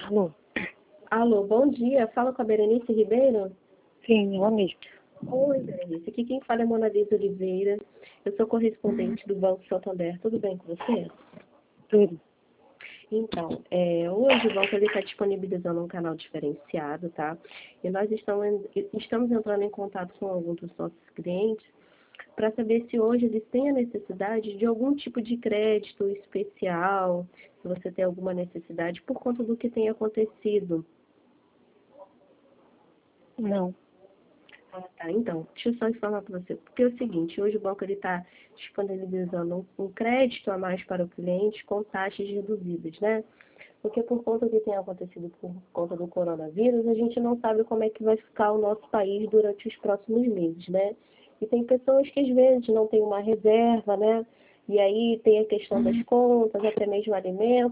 Alô? Alô, bom dia. Fala com a Berenice Ribeiro? Sim, ela mesmo. Oi, Berenice. Aqui quem fala é Mona Lisa Oliveira. Eu sou correspondente do Banco Santander. Tudo bem com você? Tudo. Então, hoje o banco está disponibilizando um canal diferenciado, tá? E nós estamos entrando em contato com alguns dos nossos clientes para saber se hoje eles têm a necessidade de algum tipo de crédito especial, se você tem alguma necessidade por conta do que tem acontecido. Não. Ah, tá. Então, deixa eu só informar para você. Porque é o seguinte, hoje o banco está disponibilizando um crédito a mais para o cliente com taxas reduzidas, né? Porque por conta do que tem acontecido por conta do coronavírus, a gente não sabe como é que vai ficar o nosso país durante os próximos meses, né? E tem pessoas que às vezes não têm uma reserva, né? E aí tem a questão das contas, até mesmo alimentos.